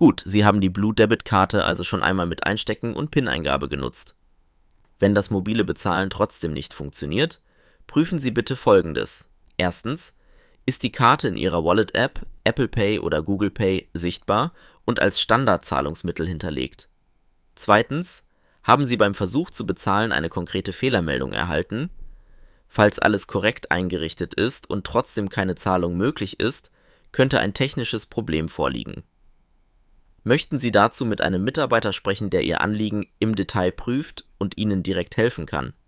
Gut, Sie haben die Blue Debit Karte also schon einmal mit Einstecken und PIN-Eingabe genutzt. Wenn das mobile Bezahlen trotzdem nicht funktioniert, prüfen Sie bitte Folgendes. Erstens: Ist die Karte in Ihrer Wallet-App, Apple Pay oder Google Pay sichtbar und als Standardzahlungsmittel hinterlegt? Zweitens: Haben Sie beim Versuch zu bezahlen eine konkrete Fehlermeldung erhalten? Falls alles korrekt eingerichtet ist und trotzdem keine Zahlung möglich ist, könnte ein technisches Problem vorliegen. Möchten Sie dazu mit einem Mitarbeiter sprechen, der Ihr Anliegen im Detail prüft und Ihnen direkt helfen kann?